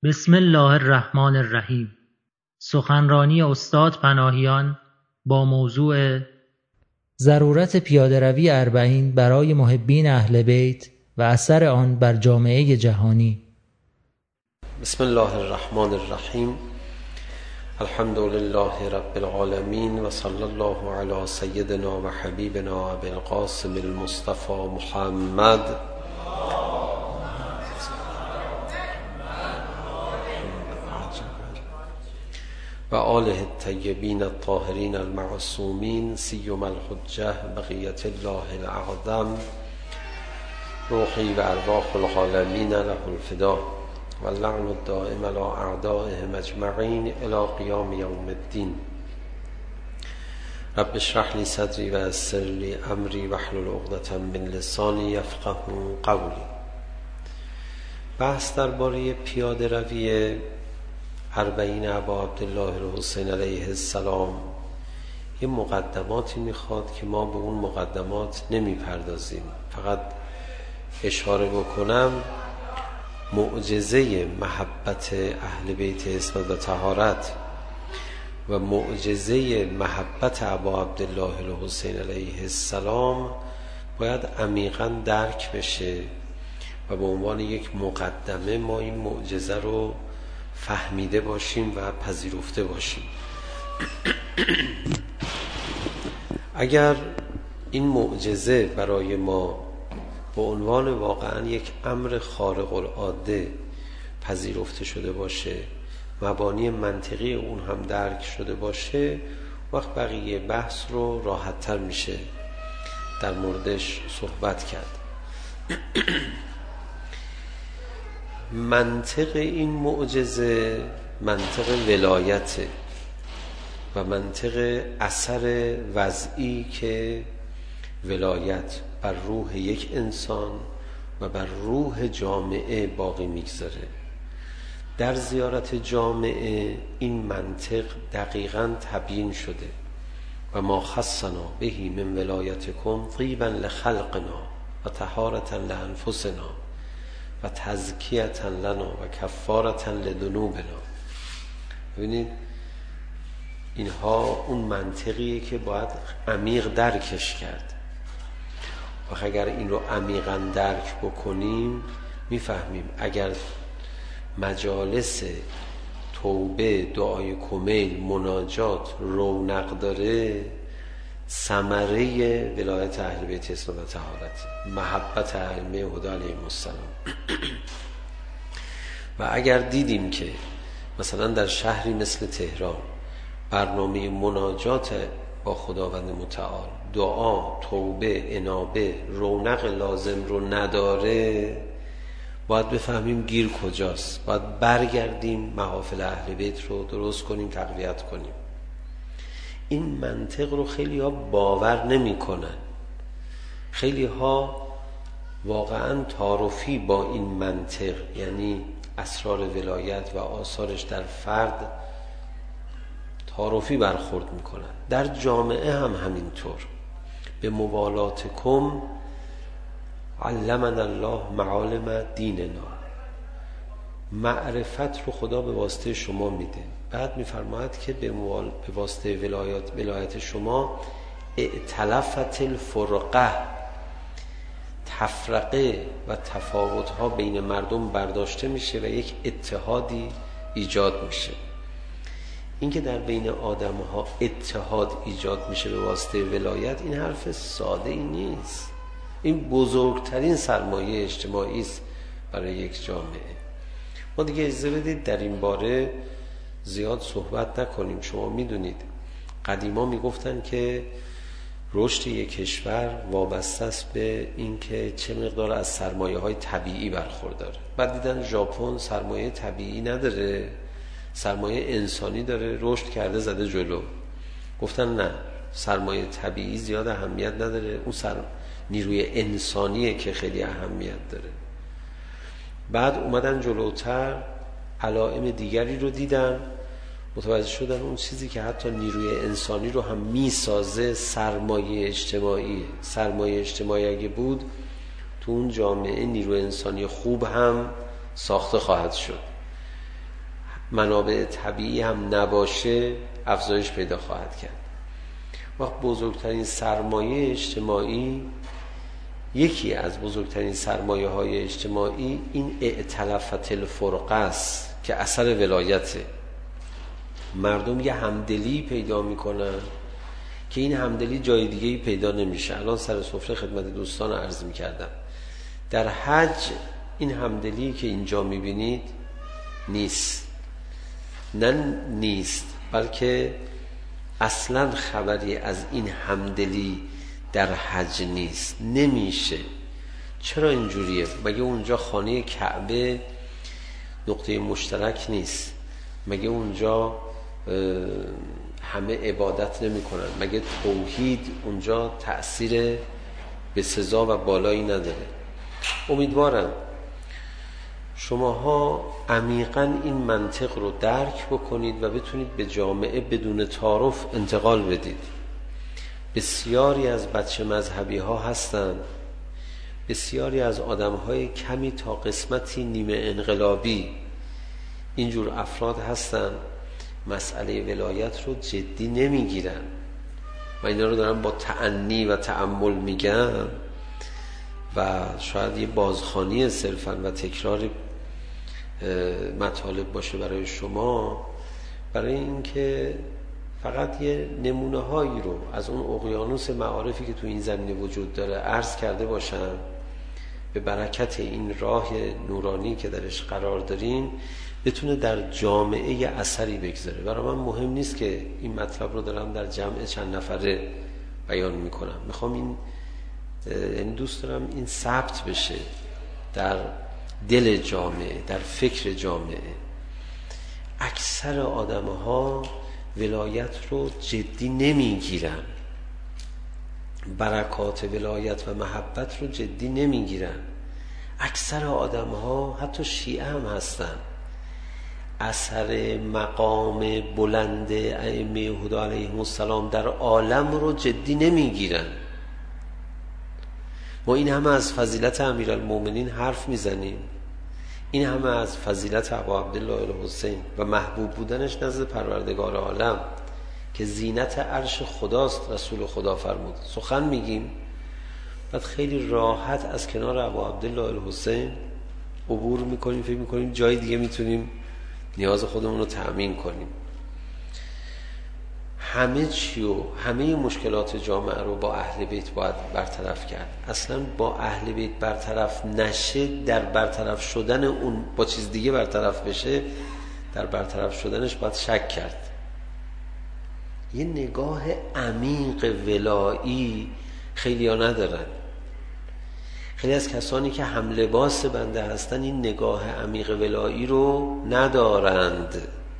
بسم الله الرحمن الرحیم. سخنرانی استاد پناهیان با موضوع ضرورت پیاده‌روی اربعین برای محبین اهل بیت و اثر آن بر جامعه جهانی. بسم الله الرحمن الرحیم. الحمد لله رب العالمین و صلی الله علی سیدنا و حبیبنا ابی القاسم المصطفى محمد و آله الطیبین الطاهرین المعصومین سیما الحجة بقیة الله الاعظم روحی و ارواح العالمین له الفدا و اللعن الدائم على اعدائهم اجمعین الی قیام یوم الدین. رب اشرح لی صدری و یسر لی امری واحلل عقدة من لسانی یفقهوا قولی. بحث درباره پیاده روی اربعین ابا عبدالله الحسین علیه السلام یه مقدماتی میخواد که ما به اون مقدمات نمیپردازیم. فقط اشاره بکنم معجزه محبت اهل بیت عصمت و طهارت و معجزه محبت ابا عبدالله الحسین علیه السلام باید عمیقاً درک بشه و به عنوان یک مقدمه ما این معجزه رو فهمیده باشیم و پذیرفته باشیم. اگر این معجزه برای ما به عنوان واقعا یک امر خارق العاده پذیرفته شده باشه، مبانی منطقی اون هم درک شده باشه، وقت بقیه بحث رو راحت تر میشه در موردش صحبت کرد. منطق این معجزه منطق ولایته و منطق اثر وضعی که ولایت بر روح یک انسان و بر روح جامعه باقی میگذاره. در زیارت جامعه این منطق دقیقاً تبیین شده و ما خصنا بهی من ولایتکم طیبا لخلقنا و طهارة لانفسنا و تزکیة لنا و کفارة لذنوبنا. ببینید اینها اون منطقیه که باید عمیق درکش کرد و اگر این رو عمیقاً درک بکنیم میفهمیم اگر مجالس توبه، دعای کمیل، مناجات رونق داره، ثمره ولایت اهل بیت عصمت و طهارت، محبت ائمه هدی علیهم السلام. و اگر دیدیم که مثلا در شهری مثل تهران برنامه مناجات با خداوند متعال، دعا، توبه، انابه رونق لازم رو نداره، باید بفهمیم گیر کجاست. باید برگردیم محافل اهل بیت رو درست کنیم، تقویت کنیم. این منطق رو خیلی ها باور نمی کنن. خیلی ها واقعا تعارفی با این منطق، یعنی اسرار ولایت و آثارش در فرد، تعارفی برخورد میکنن. در جامعه هم همینطور. به موالاتکم علمنا الله معالم دیننا، معرفت رو خدا به واسطه شما میده. بعد میفرماید که به واسطه ولایت شما ائتلفت الفرقه، تفرقه و تفاوت‌ها بین مردم برداشته میشه و یک اتحادی ایجاد میشه. اینکه در بین آدم‌ها اتحاد ایجاد میشه به واسطه ولایت، این حرف ساده ای نیست. این بزرگترین سرمایه اجتماعی است برای یک جامعه. ما دیگه اجازه بدید در این باره زیاد صحبت نکنیم. شما میدونید قدیما میگفتن که رشد یک کشور وابسته است به اینکه چه مقدار از سرمایه‌های طبیعی برخورداره. بعد دیدن ژاپن سرمایه طبیعی نداره، سرمایه انسانی داره، رشد کرده زده جلو. گفتن نه، سرمایه طبیعی زیاد اهمیت نداره، اون نیروی انسانیه که خیلی اهمیت داره. بعد اومدن جلوتر، علائم دیگری رو دیدن، متوجه شدن اون چیزی که حتی نیروی انسانی رو هم میسازه سرمایه اجتماعی. سرمایه اجتماعی اگه بود تو اون جامعه نیروی انسانی خوب هم ساخته خواهد شد. منابع طبیعی هم نباشه افزایش پیدا خواهد کرد. وقت بزرگترین سرمایه اجتماعی، یکی از بزرگترین سرمایه های اجتماعی این ائتلفت الفرقه است که اثر ولایته. مردم یه همدلی پیدا میکنن که این همدلی جای دیگه‌ای پیدا نمیشه. الان سر سفره خدمت دوستان عرض میکردم در حج این همدلی که اینجا میبینید نیست، نه نیست، بلکه اصلا خبری از این همدلی در حج نیست، نمیشه. چرا اینجوریه؟ مگه اونجا خانه کعبه نقطه مشترک نیست؟ مگه اونجا همه عبادت نمی کنن؟ مگه توحید اونجا تأثیر به سزا و بالایی نداره؟ امیدوارم شماها عمیقاً این منطق رو درک بکنید و بتونید به جامعه بدون تعارف انتقال بدید. بسیاری از بچه مذهبی ها هستند، بسیاری از آدم های کمی تا قسمتی نیمه انقلابی اینجور افراد هستند، مسئله ولایت رو جدی نمیگیرن. من اینا رو دارم با تأنی و تأمل میگم و شاید یه بازخوانی صرفاً و تکرار مطالب باشه برای شما، برای اینکه فقط یه نمونه هایی رو از اون اقیانوس معارفی که تو این زمینه وجود داره عرض کرده باشم، به برکت این راه نورانی که درش قرار داریم بتونه در جامعه یه اثری بگذاره. برای من مهم نیست که این مطلب رو دارم در جمع چند نفره بیان میکنم، میخوام این یعنی دوست دارم این ثبت بشه در دل جامعه، در فکر جامعه. اکثر آدم ها ولایت رو جدی نمیگیرن، برکات ولایت و محبت رو جدی نمیگیرن. اکثر آدم ها، حتی شیعه هم هستن، اثر مقام بلند ائمه هدی علیهم السلام در عالم رو جدی نمیگیرن. ما این همه از فضیلت امیرالمومنین حرف میزنیم، این همه از فضیلت ابا عبدالله الحسین و محبوب بودنش نزد پروردگار عالم که زینت عرش خداست، رسول خدا فرمود، سخن میگیم، بعد خیلی راحت از کنار ابا عبدالله الحسین عبور میکنیم، فکر میکنیم جای دیگه میتونیم نیاز خودمون رو تأمین کنیم. همه چی و همه مشکلات جامعه رو با اهل بیت باید برطرف کرد. اصلا با اهل بیت برطرف نشه، در برطرف شدن اون با چیز دیگه برطرف بشه، در برطرف شدنش باید شک کرد. یه نگاه عمیق ولایی خیلی ها ندارن. خیلی از کسانی که هم لباس بنده هستن این نگاه عمیق ولایی رو ندارند.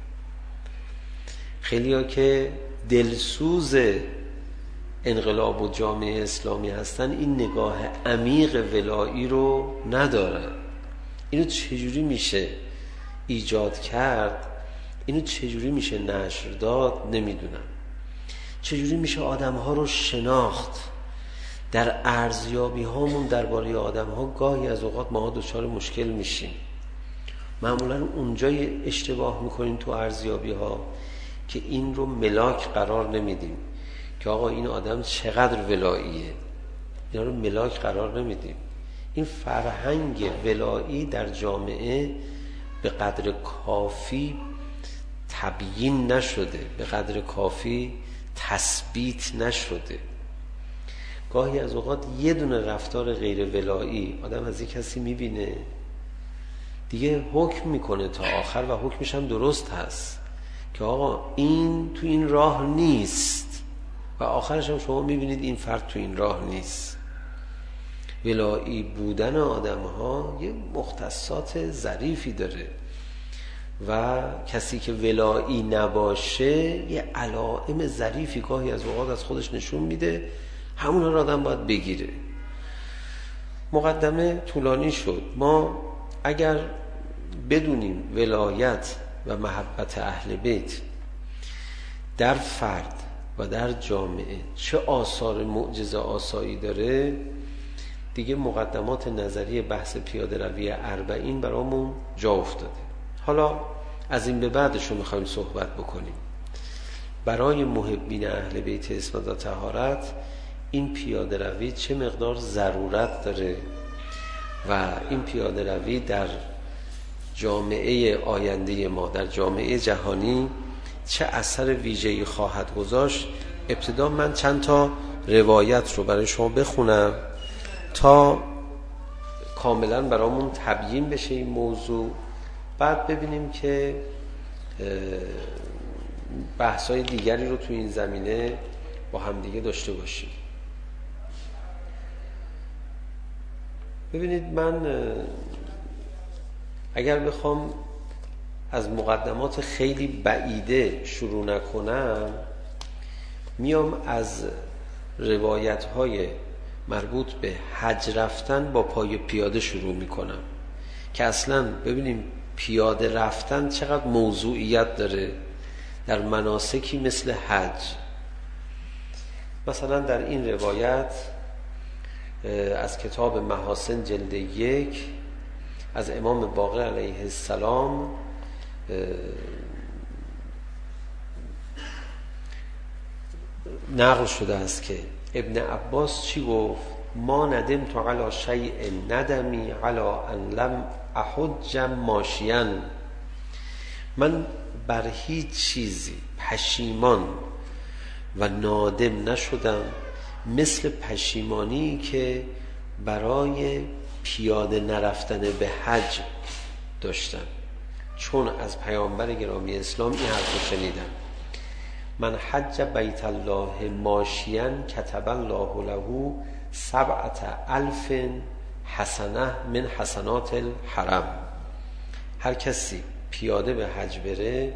خیلی ها که دلسوز انقلاب و جامعه اسلامی هستن این نگاه عمیق ولایی رو ندارن. اینو چجوری میشه ایجاد کرد؟ اینو چجوری میشه نشر داد؟ نمیدونم. چجوری میشه آدم ها رو شناخت؟ در ارزیابی هامون درباره آدم ها گاهی از اوقات ما دچار مشکل میشیم. معمولا اونجای اشتباه میکنیم تو ارزیابی ها که این رو ملاک قرار نمیدیم که آقا این آدم چقدر ولاییه، اینا رو ملاک قرار نمیدیم. این فرهنگ ولایی در جامعه به قدر کافی تبیین نشده، به قدر کافی تثبیت نشده. گاهی از اوقات یه دونه رفتار غیر ولایی آدم از یک کسی میبینه دیگه حکم میکنه تا آخر و حکمش هم درست هست که آقا این تو این راه نیست و آخرش هم شما میبینید این فرد تو این راه نیست. ولایی بودن آدم ها یه مختصات ظریفی داره و کسی که ولایی نباشه یه علائم ظریفی گاهی از اوقات از خودش نشون میده، همون رو آدم باید بگیره. مقدمه طولانی شد. ما اگر بدونیم ولایت و محبت اهل بیت در فرد و در جامعه چه آثار معجزه آسایی داره، دیگه مقدمات نظری بحث پیاده روی 40 برامون جا افتاده. حالا از این به بعدش رو میخوایم صحبت بکنیم. برای محبین اهل بیت عصمت و طهارت این پیاده روی چه مقدار ضرورت داره و این پیاده روی در جامعه آینده ما، در جامعه جهانی چه اثر ویژه‌ای خواهد گذاشت. ابتدا من چند تا روایت رو برای شما بخونم تا کاملا برامون تبیین بشه این موضوع، بعد ببینیم که بحث‌های دیگری رو تو این زمینه با هم دیگه داشته باشیم. ببینید، من اگر بخوام از مقدمات خیلی بعیده شروع نکنم، میام از روایت‌های مربوط به حج رفتن با پای پیاده شروع میکنم که اصلا ببینیم پیاده رفتن چقدر موضوعیت داره در مناسکی مثل حج. مثلا در این روایت از کتاب محاسن جلد 1 از امام باقر علیه السلام نقل شده است که ابن عباس چی گفت؟ ما ندمت علی شیء ندمی علی ان لم احج ماشیا. من بر هیچ چیزی پشیمان و نادم نشدم مثل پشیمانی که برای پیاده نرفتن به حج داشتم، چون از پیامبر گرامی اسلام این حرف شنیدم: من حج بیت الله ماشیا کتب الله له 7,000 حسنه من حسنات الحرم. هر کسی پیاده به حج بره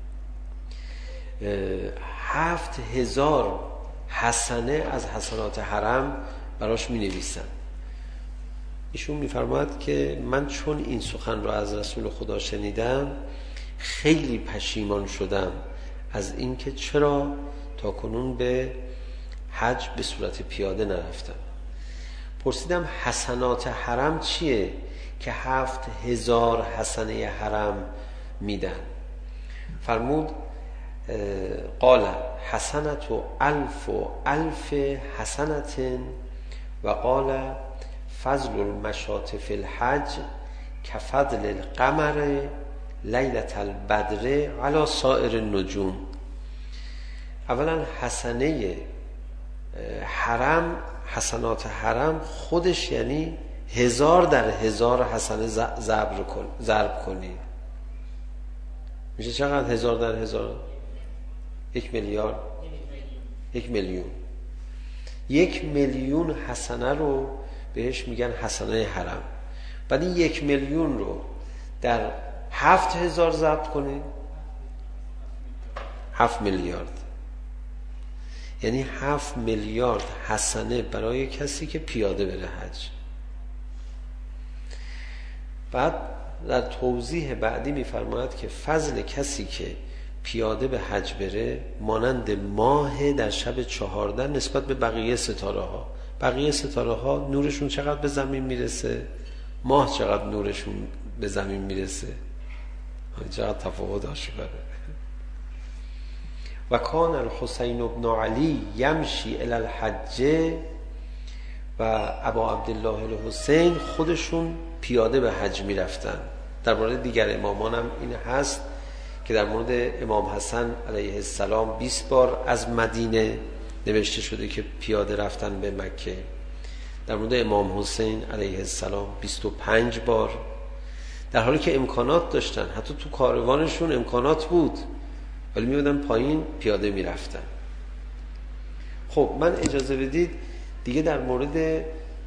7,000 حسنه از حسنات حرم براش می نویسن. ایشون می فرماید که من چون این سخن را از رسول خدا شنیدم خیلی پشیمان شدم از اینکه چرا تا کنون به حج به صورت پیاده نرفتم. پرسیدم حسنات حرم چیه که 7,000 حسنه حرم میدن؟ فرمود قال حسنت 1000 حسنة و قال فضل المشاة فی الحج کفضل القمر لیلة البدر علی سائر النجوم. اولا حسنه حرم، حسنات حرم خودش یعنی 1000 در 1000 حسنه ضرب کنی میشه چقدر؟ 1000 در 1000 1 میلیارد، 1 میلیون. 1 میلیون حسنه رو بهش میگن حسنه حرم. بعد این 1 میلیون رو در 7000 ضرب کنی 7 میلیارد، یعنی 7 میلیارد حسنه برای کسی که پیاده بره حج. بعد در توضیح بعدی میفرماید که فضل کسی که پیاده به حج بره مانند ماه در شب 14 نسبت به بقیه ستاره ها. بقیه ستاره ها نورشون چقدر به زمین میرسه؟ ماه چقدر نورشون به زمین میرسه؟ چقدر تفاوت آشکاره. و کان الحسین ابن علی یمشی الی الحج، و ابا عبدالله الحسین خودشون پیاده به حج میرفتن. در مورد دیگر امامان هم این هست که در مورد امام حسن علیه السلام 20 بار از مدینه نوشته شده که پیاده رفتن به مکه. در مورد امام حسین علیه السلام 25 بار، در حالی که امکانات داشتن، حتی تو کاروانشون امکانات بود ولی میادن پایین پیاده میرفتن. خب من اجازه بدید دیگه در مورد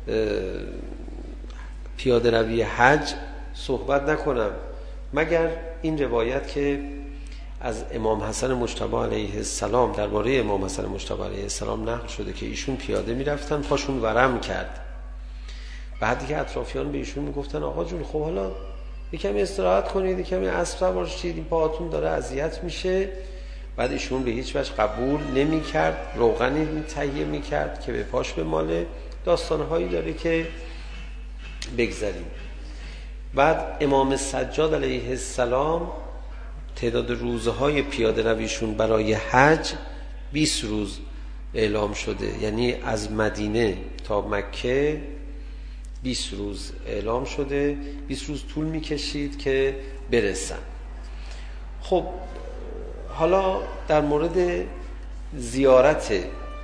پیاده روی حج صحبت نکنم، مگر این روایت که از امام حسن مجتبی علیه السلام درباره امام حسن مجتبی علیه السلام نقل شده که ایشون پیاده میرفتن، پاشون ورم کرد. بعدی که اطرافیان به ایشون میگفتن آقا جون خب حالا یکمی استراحت کنید، یکمی اسب سوار شید، این پاهاتون داره اذیت میشه. بعد ایشون به هیچ وجه قبول نمی‌کرد، روغنی تهیه می‌کرد که به پاش بماله. داستان‌هایی داره که بگذاریم. بعد امام سجاد علیه السلام تعداد روزهای پیاده رویشون برای حج 20 روز اعلام شده، یعنی از مدینه تا مکه 20 روز اعلام شده، 20 روز طول میکشید که برسن. خب حالا در مورد زیارت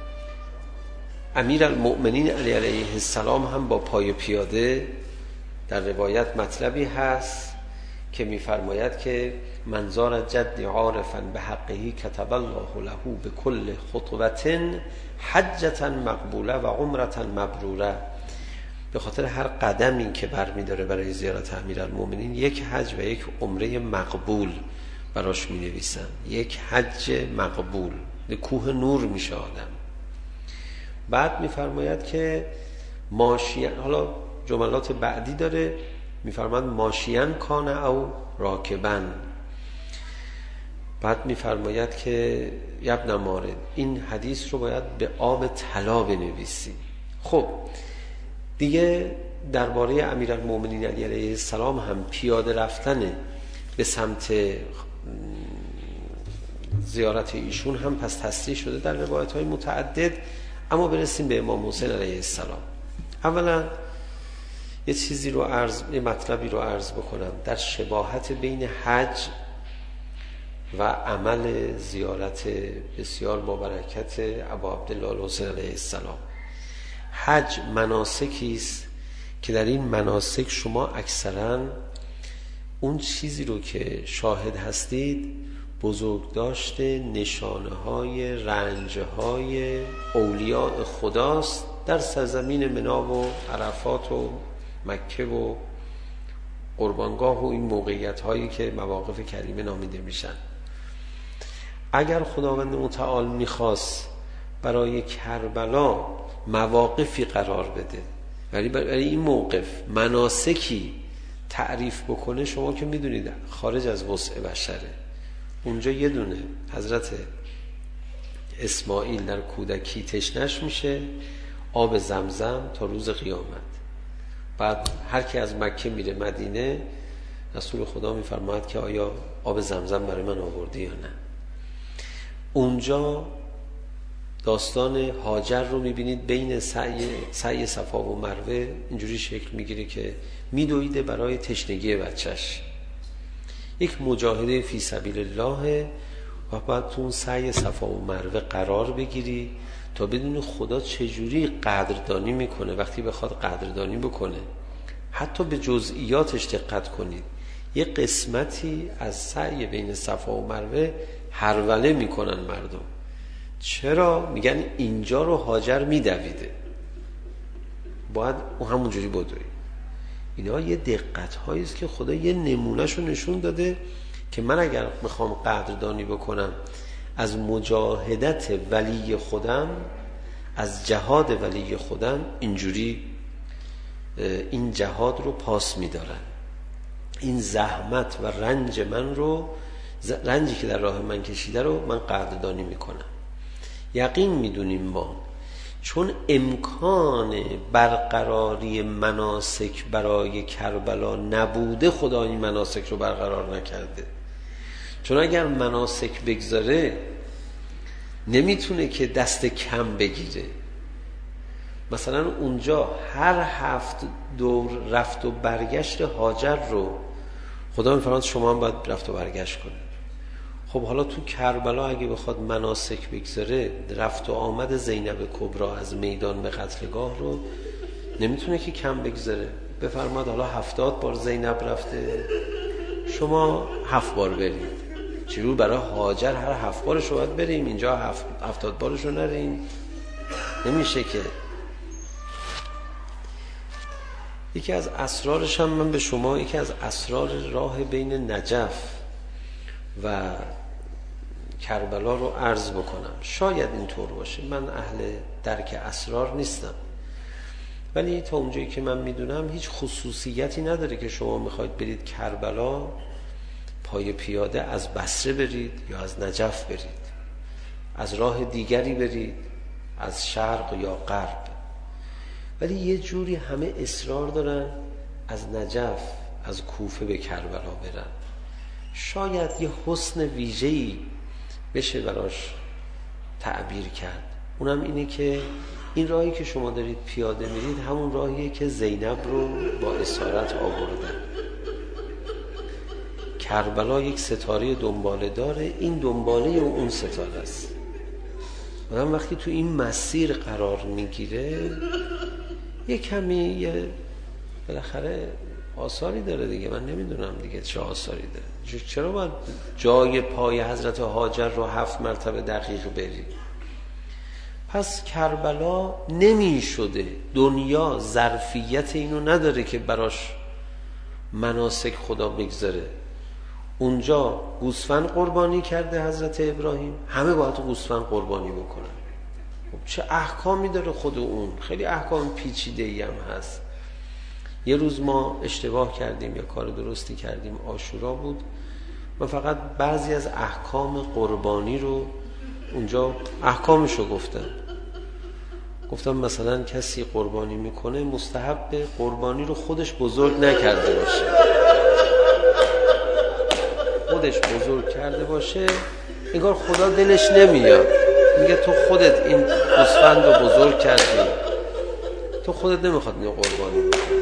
امیرالمؤمنین علیه السلام هم با پای پیاده در روایت مطلبی هست که می‌فرماید که من زار جد عارفا بحقه کتب الله له بكل خطوة حجة مقبوله و عمرة مبروره. به خاطر هر قدمی که برمی‌داره برای زیارت امیرالمؤمنین یک حج و یک عمره مقبول براش می‌نویسن. یک حج مقبول، کوه نور میشه آدم. بعد می‌فرماید که ماشیان، حالا جملات بعدی داره، می‌فرماید ماشیان کان او راکبن. بعد می‌فرماید که ابن مارد این حدیث رو باید به آب طلا بنویسی. خب دیگه درباره امیرالمؤمنین علیه السلام هم پیاده رفتن به سمت زیارت ایشون هم پس تصریح شده در روایت‌های متعدد. اما برسیم به امام حسین علیه السلام. اولا یه مطلبی رو عرض بکنم در شباهت بین حج و عمل زیارت بسیار با برکت ابا عبدالله الحسین علیه السلام. حج مناسکی است که در این مناسک شما اکثرا اون چیزی رو که شاهد هستید بزرگداشت نشانه‌های رنج‌های اولیاء خداست در سرزمین منی و عرفات و مکه و قربانگاه و این موقعیت‌هایی که مواقف کریمه نامیده میشن. اگر خداوند متعال میخواست برای کربلا مواقفی قرار بده، ولی برای این موقف مناسکی تعریف بکنه، شما که میدونید خارج از وسع بشره. اونجا یه دونه حضرت اسماعیل در کودکی تشنش میشه، آب زمزم تا روز قیامت. بعد هر کی از مکه میره مدینه، رسول خدا میفرماید که آیا آب زمزم برای من آوردی یا نه. اونجا داستان هاجر رو میبینید بین سعی صفا و مروه اینجوری شکل میگیره که میدویده برای تشنگی بچهش. یک مجاهده فی سبیل الله و باید تو اون سعی صفا و مروه قرار بگیری تا بدون خدا چجوری قدردانی میکنه. وقتی بخواد قدردانی بکنه حتی به جزئیاتش دقت کنید. یه قسمتی از سعی بین صفا و مروه هروله میکنن مردم. چرا؟ میگن اینجا رو هاجر میدویده، باید اون همونجوری بدوی. اینا یه دقت هایی است که خدا یه نمونهشو نشون داده که من اگر میخوام قدردانی بکنم از مجاهدت ولی خودم، از جهاد ولی خودم، اینجوری این جهاد رو پاس میدارن. این زحمت و رنج من رو، رنجی که در راه من کشیده رو من قدردانی میکنم. یقین میدونیم ما چون امکان برقراری مناسک برای کربلا نبوده خدا این مناسک رو برقرار نکرده. چون اگر مناسک بگذاره نمیتونه که دست کم بگیره. مثلا اونجا هر 7 دور رفت و برگشت هاجر رو خدا میفرماید شما هم باید رفت و برگشت کنید. خب حالا تو کربلا اگه بخواد مناسک بگذاره، رفت و آمد زینب کبرا از میدان به قتلگاه رو نمیتونه که کم بگذاره. بفرماد حالا 70 بار زینب رفته، شما 7 بار برید. چرا برای هاجر هر 7 بارش رو باید بریم، اینجا 70 بارش رو نریم؟ نمیشه که. یکی از اسرارش هم من به شما یکی از اسرار راه بین نجف و کربلا رو عرض بکنم. شاید اینطور باشه، من اهل درک اسرار نیستم، ولی تا اونجایی که من میدونم هیچ خصوصیتی نداره که شما میخواید برید کربلا پای پیاده از بصره برید یا از نجف برید، از راه دیگری برید، از شرق یا غرب. ولی یه جوری همه اصرار دارن از نجف، از کوفه به کربلا برن. شاید یه حسن ویژه‌ای بشه براش تعبیر کرد. اونم اینه که این راهی که شما دارید پیاده میرید همون راهیه که زینب رو با اسارت آوردن. کربلا یک ستاره دنباله داره، این دنباله اون ستاره است. آدم وقتی تو این مسیر قرار میگیره یه کمی بالاخره آثاری داره دیگه. من نمیدونم دیگه چه آثاری داره. چرا باید جای پای حضرت هاجر رو 7 مرتبه دقیق بری؟ پس کربلا نمی شده، دنیا ظرفیت اینو نداره که براش مناسک خدا بگذاره. اونجا گوسفند قربانی کرده حضرت ابراهیم، همه باید گوسفند قربانی بکنن. خب چه احکامی داره خود اون؟ خیلی احکام پیچیده‌ای هم هست. یه روز ما اشتباه کردیم یا کار درستی کردیم، عاشورا بود، من فقط بعضی از احکام قربانی رو اونجا احکامشو گفتم مثلا کسی قربانی میکنه مستحب قربانی رو خودش بزرگ نکرده باشه، خودش بزرگ کرده باشه انگار خدا دلش نمیاد، میگه تو خودت این گوسفند رو بزرگ کردی، تو خودت نمیخواد اینو قربانی بکنی.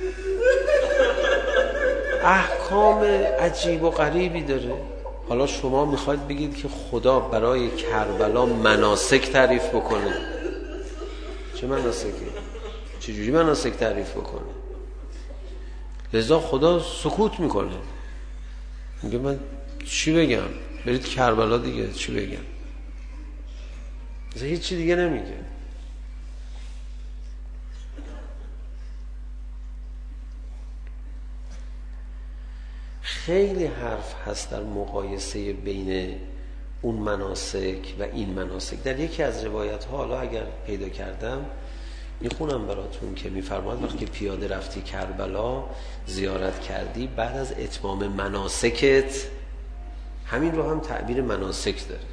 احکام عجیب و غریبی داره. حالا شما میخواید بگید که خدا برای کربلا مناسک تعریف بکنه. چه مناسکی؟ چجوری مناسک تعریف بکنه؟ لذا خدا سکوت میکنه، میگه من چی بگم؟ برید کربلا دیگه، چی بگم؟ هیچ چی دیگه نمیگه. خیلی حرف هست در مقایسه بین اون مناسک و این مناسک. در یکی از روایت ها، حالا اگر پیدا کردم میخونم براتون، که میفرماد وقتی پیاده رفتی کربلا زیارت کردی، بعد از اتمام مناسکت، همین رو هم تعبیر مناسک داره.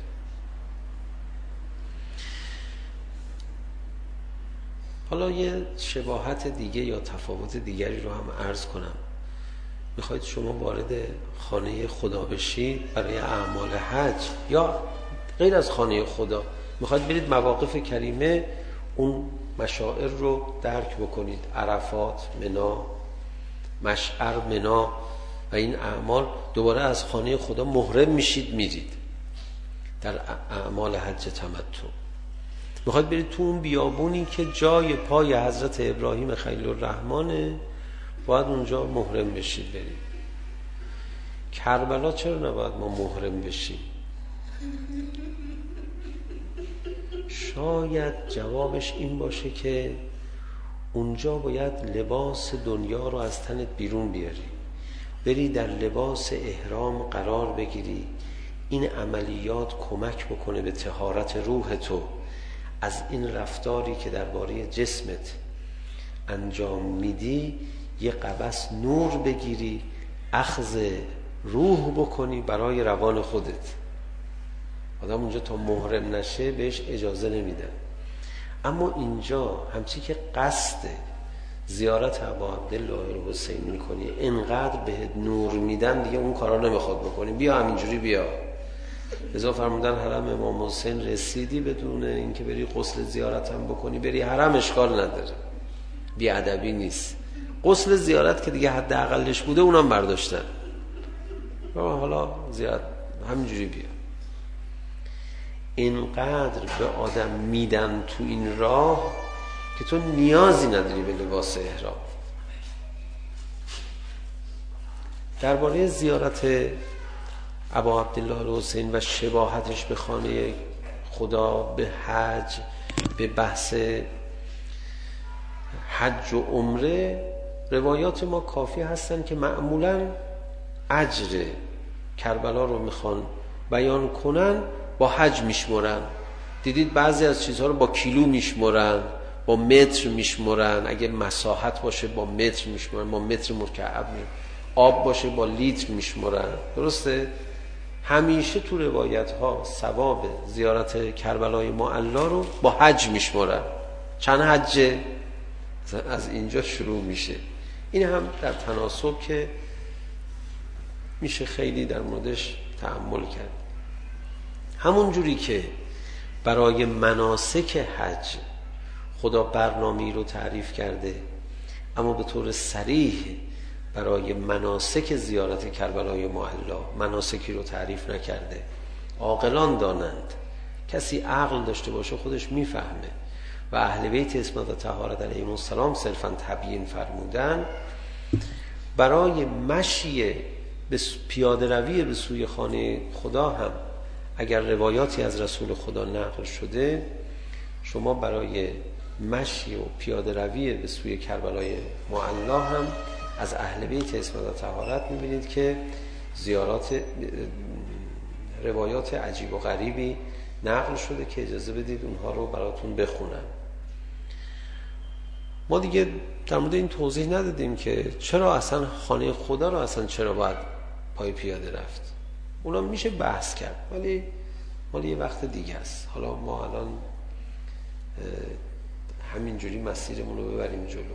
حالا یه شباهت دیگه یا تفاوت دیگری رو هم عرض کنم. میخواید شما وارد خانه خدا بشید برای اعمال حج یا غیر از خانه خدا، میخواید برید مواقف کریمه، اون مشاعر رو درک بکنید، عرفات، منا، مشعر، منا و این اعمال، دوباره از خانه خدا محرم میشید میرید در اعمال حج تمتع. میخواید برید تو اون بیابونی که جای پای حضرت ابراهیم خلیل الرحمنه، باید اونجا محرم بشید برید. کربلا چرا نباید ما محرم بشیم؟ شاید جوابش این باشه که اونجا باید لباس دنیا رو از تنت بیرون بیاری، بری در لباس احرام قرار بگیری. این عملیات کمک بکنه به طهارت روح تو از این رفتاری که درباره جسمت انجام میدی. یه قبس نور بگیری، اخذ روح بکنی برای روان خودت. آدم اونجا تا محرم نشه بهش اجازه نمیدن. اما اینجا همچی که قصد زیارت ابا عبدالله الحسین میکنی، انقدر بهت نور میدن دیگه اون کارا نمیخواد بکنی، بیا همینجوری بیا. لذا فرمودن حرم امام حسین رسیدی بدون اینکه بری غسل زیارت هم بکنی، بری حرم اشکال نداره، بی ادبی نیست. غسل زیارت که دیگه حداقلش بوده اونم برداشتن، حالا زیارت همینجوری بیا. اینقدر به آدم میدن تو این راه که تو نیازی نداری به لباس احرام. درباره زیارت ابا عبدالله الحسین و شباهتش به خانه خدا، به حج، به بحث حج و عمره، روایات ما کافی هستن که معمولاً اجر کربلا رو میخوان بیان کنن، با حج میشمرن. دیدید بعضی از چیزها رو با کیلو میشمرن، با متر میشمرن، اگه مساحت باشه با متر میشمرن، با متر مکعب آب باشه با لیتر میشمرن. درسته؟ همیشه تو روایت ها ثواب زیارت کربلای معلا رو با حج میشمرن. چند حجه؟ از اینجا شروع میشه. این هم در تناسب که میشه خیلی در موردش تأمل کرد. همون جوری که برای مناسک حج خدا برنامه‌ای رو تعریف کرده، اما به طور صریح برای مناسک زیارت کربلای معلی مناسکی رو تعریف نکرده. عاقلان دانند، کسی عقل داشته باشه خودش میفهمه و اهل بیت عصمت و طهارت علیهم السلام صرفاً تبیین فرمودن. برای مشی به پیاده روی به سوی خانه خدا هم اگر روایاتی از رسول خدا نقل شده، شما برای مشی و پیاده روی به سوی کربلای معلی هم از اهل بیت عصمت و طهارت می‌بینید که روایات عجیب و غریبی نقل شده که اجازه بدید اونها رو براتون بخونم. ما دیگه در مورد این توضیح ندادیم که چرا اصلا خانه خدا رو اصلا چرا باید پای پیاده رفت. اونا میشه بحث کرد ولی مال یه وقت دیگه است. حالا ما الان همینجوری مسیرمون رو ببریم جلو.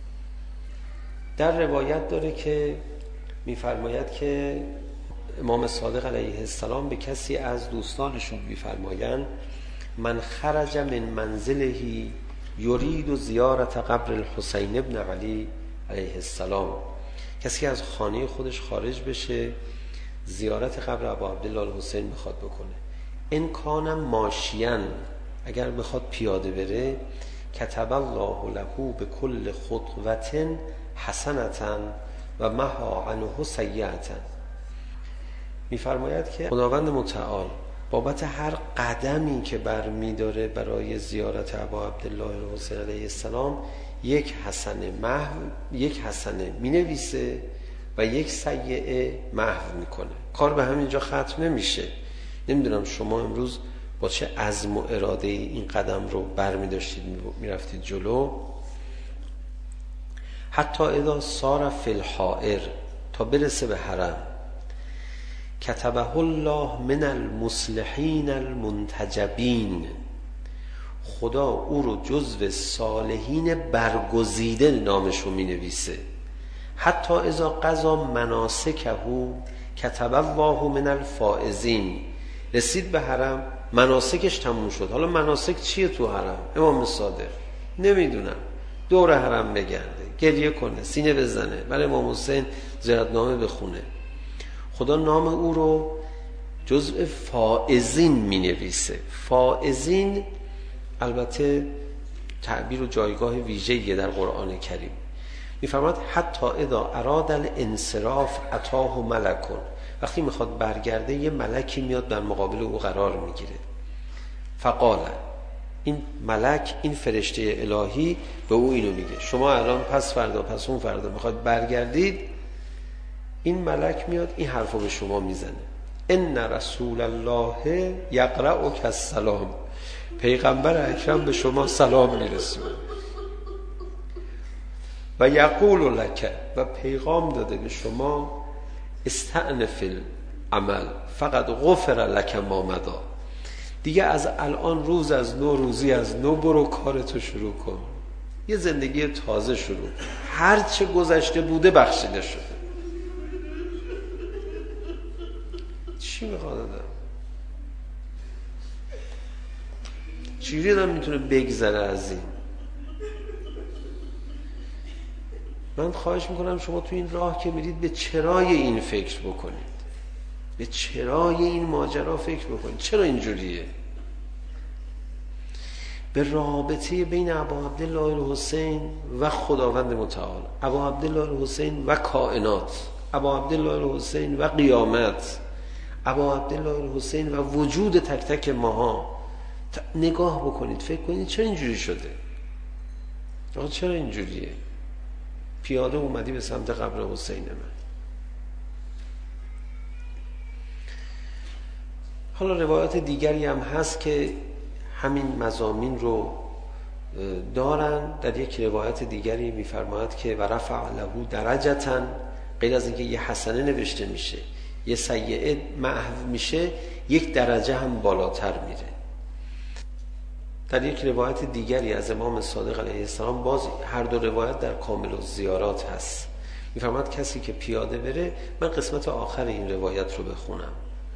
در روایت داره که میفرماید که امام صادق علیه السلام به کسی از دوستانشون میفرمایند من خرج من منزلهی یرید زیارت قبر الحسین ابن علی علیه السلام، کسی از خانه خودش خارج بشه زیارت قبر ابو عبدالله الحسین بخواد بکنه، ان کان ماشیان، اگر بخواد پیاده بره، کتب الله له به کل خطوة حسنة و محا عنه سیئة. میفرماید که خداوند متعال بابت هر قدمی که برمی داره برای زیارت ابا عبدالله الحسین علیه السلام یک حسنه می نویسه و یک سیئه محو میکنه. کار به همینجا ختم نمیشه. نمیدونم شما امروز با چه عزم و اراده این قدم رو برمی داشتید میرفتید جلو. حتی اذا صار فی الحائر، تا برسه به حرم، کتبه الله من المصلحین المنتجبین، خدا او رو جزو صالحین برگزیده نامشو می نویسه. حتی اذا قضا مناسکه کتب الله من الفائزین، رسید به حرم مناسکش تموم شد. حالا مناسک چیه تو حرم؟ امام صادق نمیدونم، دور حرم بگرده، گریه کنه، سینه بزنه، برای امام حسین زیارتنامه بخونه. خدا نام او رو جزء فائزین می نویسه. فائزین البته تعبیر و جایگاه ویژه‌ای در قرآن کریم. می‌فرماید حتی اذا اراد الانصراف اتاه ملکون، وقتی میخواد برگرده یه ملکی میاد در مقابل او قرار میگیره. فقال، این ملک، این فرشته الهی به او اینو میگه شما الان پس فردا پس اون فردا میخواد برگردید، این ملک میاد این حرفو به شما میزنه: ان رسول الله یقرأک السلام، پیغمبر اکرم به شما سلام میرسونه. و یقول لک، و پیغام داده به شما: استأنف العمل فقد غفر لک ما مضی، دیگه از الان روز از نو، روزی از نو، برو کارتو شروع کن، یه زندگی تازه شروع کن، هر چه گذشته بوده بخشیده شده. چی میخواد آدم؟ چیزی آدم میتونه بگذره از این؟ من خواهش میکنم شما تو این راه که میرید به چرای این فکر بکنید، به چرای این ماجرا فکر بکنید. چرا اینجوریه؟ به رابطه بین ابا عبدالله الحسین و خداوند متعال، ابا عبدالله الحسین و کائنات، ابا عبدالله الحسین و قیامت، ابا عبدالله الحسین و وجود تک تک ماها نگاه بکنید، فکر کنید چرا اینجوری شده؟ آقا چرا اینجوریه؟ پیاده اومدی به سمت قبر حسین من. حالا روایات دیگری هم هست که همین مضامین رو دارن. در یک روایت دیگری میفرماید که و رفع له درجتن، غیر از اینکه یه حسنه نوشته میشه، یه سیئه محو میشه، یک درجه هم بالاتر میره. در یک روایت دیگری از امام صادق علیه السلام، باز هر دو روایت در کامل الزیارات هست، میفرماد کسی که پیاده بره، من قسمت آخر این روایت رو بخونم.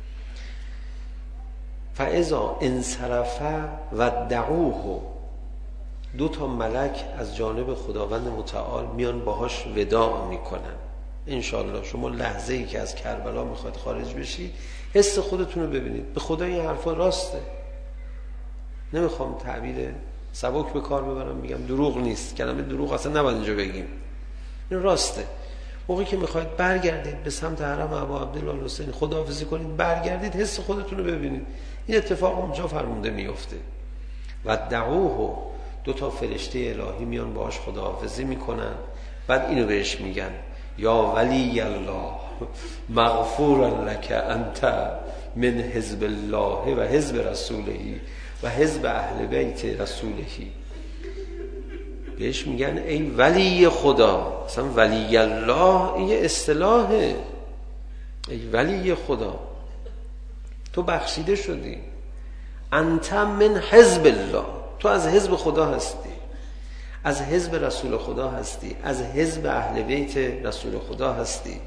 فاذا انصرف و دعوه، 2 ملک از جانب خداوند متعال میان باهاش وداع میکنن. انشالله شما لحظه ای که از کربلا میخواد خارج بشید، حس خودتون رو ببینید. به خدا این حرفا راسته، نمیخوام تعبیر سبک به کار ببرم، میگم دروغ نیست، کلمه دروغ اصلا نباید اینجا بگیم، این راسته. موقعی که میخواید برگردید به سمت حرم ابا عبدالله الحسین، خداحافظی کنید، برگردید، حس خودتون رو ببینید. این اتفاق اونجا فرموده میفته. و دعوه، 2 فرشته الهی میان باهاش خداحافظی میکنن، بعد اینو بهش میگن یا ولی الله مغفورا لک انت من حزب الله و حزب رسوله و حزب اهل بیت رسوله. بهش میگن ای ولی خدا. اصلا ولی الله این یه اصطلاحه. ای ولی خدا، تو بخشیده شدی. انت من حزب الله، تو از حزب خدا هستی، از حزب رسول خدا هستی، از حزب اهل بیت رسول خدا هستی.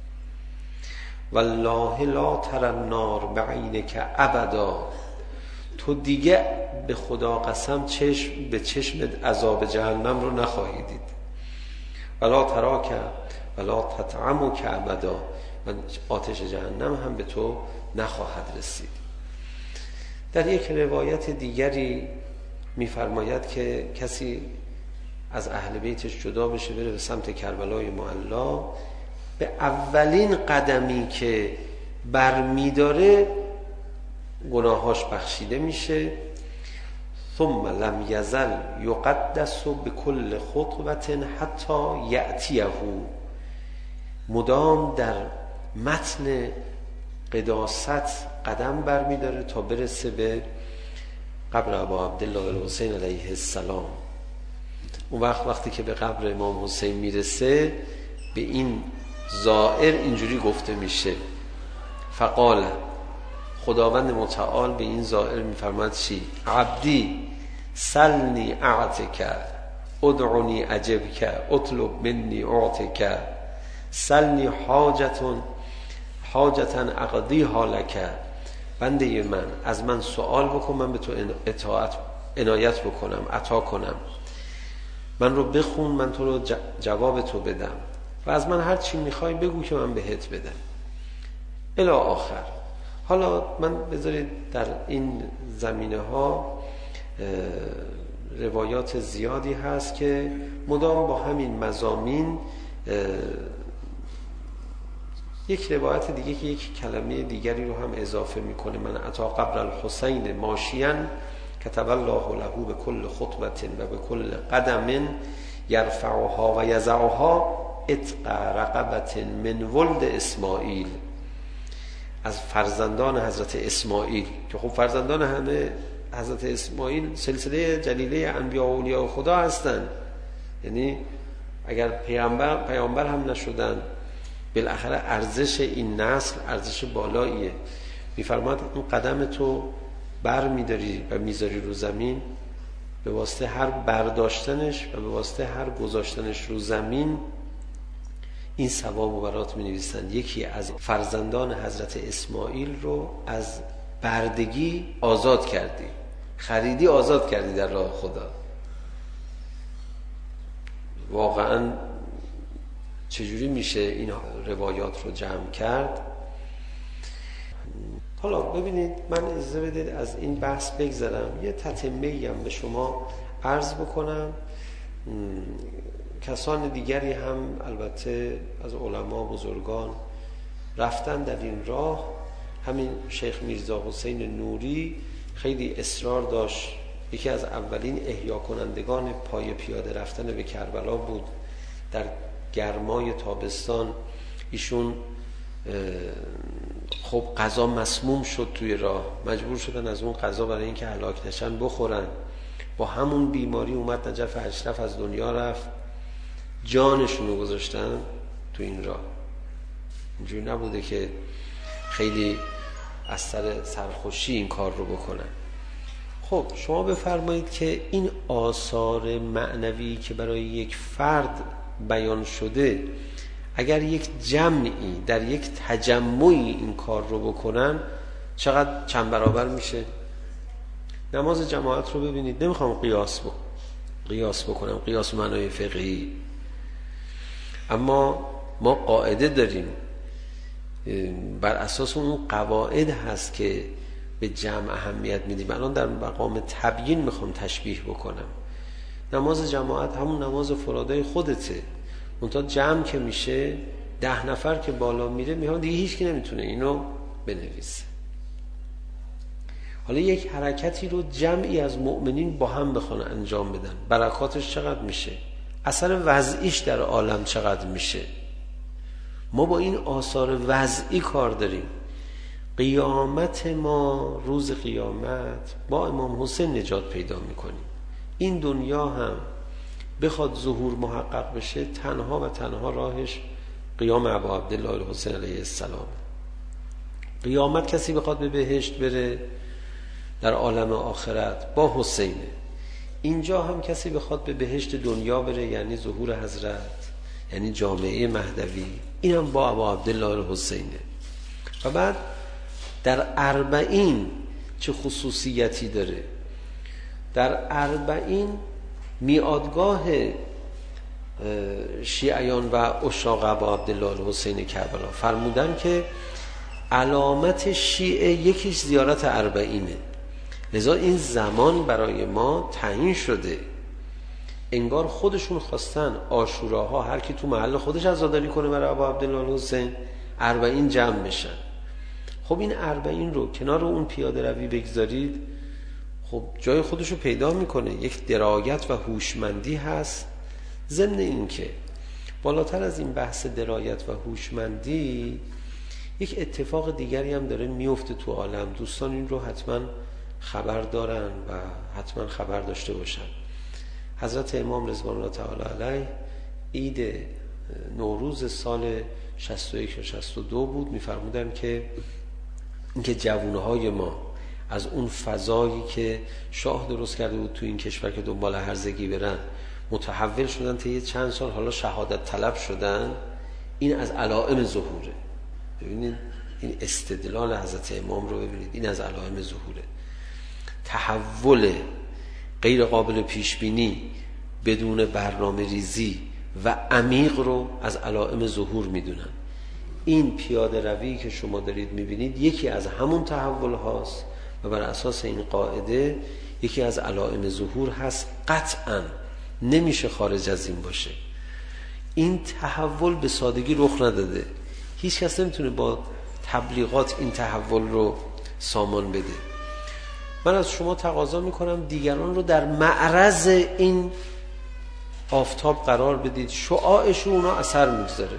والله لا ترى النار بعینک ابدا، تو دیگه به خدا قسم به چشمت عذاب جهنم رو نخواهی دید. ولا تراک ولا تطعمک ابدا، و آتش جهنم هم به تو نخواهد رسید. در یک روایت دیگری می‌فرماید که کسی از اهل بیتش جدا بشه بره به سمت کربلای معلا، به اولین قدمی که برمی‌داره گناهاش بخشیده میشه. ثم لم یزل یقدس بكل خطوة حتی یأتیه، مدام در متن قداست قدم برمی‌داره تا برسه به قبر ابا عبدالله الحسین علیه السلام. اون وقتی که به قبر امام حسین میرسه، به این زائر اینجوری گفته میشه فقال، خداوند متعال به این زائر میفرماد چی؟ عبدی سلنی اعتک ادعنی اجبک اطلب منی اعتک سلنی حاجتا اقضی حالک. بنده من، از من سوال بکن، من به تو عنایت بکنم، عطا کنم. من رو بخون، من تو رو جواب تو بدم، و از من هر چی میخوای بگو که من بهت بدم، الی آخر. حالا من بذارید در این زمینه ها روایات زیادی هست که مدام با همین مضامین، یک روایت دیگه که یک کلمه دیگری رو هم اضافه میکنه، من اتا قبر الحسین ماشیاً کتب الله له به کل خطوة و به کل قدم یرفعها و یضعها اتق رقبة من ولد اسماعیل. از فرزندان حضرت اسماعیل، که خب فرزندان همه حضرت اسماعیل سلسله جلیله انبیاء و اولیاء خدا هستن، یعنی اگر پیامبر هم نشدن، بالاخره ارزش این نسل ارزش بالاییه. میفرماد این قدم تو بر میداری و میذاری رو زمین، به واسطه هر برداشتنش و به واسطه هر گذاشتنش رو زمین این ثواب و برات می نویسن. یکی از فرزندان حضرت اسماعیل رو از بردگی آزاد کردی، خریدی، آزاد کردی در راه خدا. واقعا چجوری میشه این روایات رو جمع کرد؟ حالا ببینید، من اجازه بدید از این بحث بگذرم، یه تتمه‌ای هم به شما عرض بکنم. کسان دیگری هم البته از علما بزرگان رفتن در این راه. همین شیخ میرزا حسین نوری خیلی اصرار داشت، یکی از اولین احیا کنندگان پای پیاده رفتن به کربلا بود. در گرمای تابستان ایشون خب غذا مسموم شد توی راه، مجبور شدن از اون غذا برای اینکه هلاک نشن بخورن. با همون بیماری اومد نجف اشرف، از دنیا رفت، جانشون رو گذاشتن تو این راه. اینجوری نبوده که خیلی از سر سرخوشی این کار رو بکنن. خب شما بفرمایید که این آثار معنوی که برای یک فرد بیان شده، اگر یک جمعی در یک تجمعی این کار رو بکنن چقدر چند برابر میشه؟ نماز جماعت رو ببینید، نمیخوام قیاس بکنم، قیاس معنای فقهی، اما ما قاعده داریم، بر اساس اون قواعد هست که به جمع اهمیت میدیم. الان در مقام تبیین میخوام تشبیه بکنم. نماز جماعت همون نماز فرادای خودته، منتها جمع که میشه 10 نفر که بالا میره میگن دیگه هیچ کی نمیتونه اینو بنویسه. حالا یک حرکتی رو جمعی از مؤمنین با هم بخوان انجام بدن، برکاتش چقدر میشه؟ اثر وضعیش در عالم چقدر میشه؟ ما با این آثار وضعی کار داریم. قیامت ما، روز قیامت با امام حسین نجات پیدا میکنیم. این دنیا هم بخواد ظهور محقق بشه، تنها و تنها راهش قیام ابا عبدالله الحسین علیه السلام. قیامت کسی بخواد به بهشت بره در عالم آخرت با حسینه. اینجا هم کسی بخواد به بهشت دنیا بره، یعنی ظهور حضرت، یعنی جامعه مهدوی، این هم با ابا عبدالله الحسینه. و بعد در اربعین چه خصوصیتی داره؟ در اربعین میادگاه شیعیان و عشاق ابا عبدالله الحسین کربلا فرمودن که علامت شیعه یکیش زیارت اربعینه، لذا این زمان برای ما تعیین شده. انگار خودشون خواستن عاشوراها هر کی تو محل خودش عزاداری کنه برای ابا عبدالله الحسین، اربعین جمع بشن. خب این اربعین رو کنار اون پیاده روی بگذارید، خب جای خودشو پیدا میکنه، یک درایت و هوشمندی هست. ضمن این که بالاتر از این بحث درایت و هوشمندی، یک اتفاق دیگری هم داره میفته تو عالم. دوستان این رو حتما خبر دارن و حتما خبر داشته باشن. حضرت امام رضوان الله تعالی علیه عید نوروز سال 61 و 62 بود، میفرمودن که اینکه جوانهای ما از اون فضایی که شاه درست کرده بود تو این کشور که دنبال هرزگی برن متحول شدن تا یه چند سال حالا شهادت طلب شدن، این از علائم ظهوره. ببینید این استدلال حضرت امام رو ببینید، این از علائم ظهوره. تحول غیر قابل پیش بینی بدون برنامه ریزی و عمیق رو از علائم ظهور میدونن. این پیاده روی که شما دارید میبینید یکی از همون تحول هاست و بر اساس این قاعده یکی از علائم ظهور هست. قطعا نمیشه خارج از این باشه. این تحول به سادگی رخ نداده، هیچ کس نمیتونه با تبلیغات این تحول رو سامان بده. من از شما تقاضا میکنم دیگران رو در معرض این آفتاب قرار بدید، شعاعش رو اونا اثر میگذاره.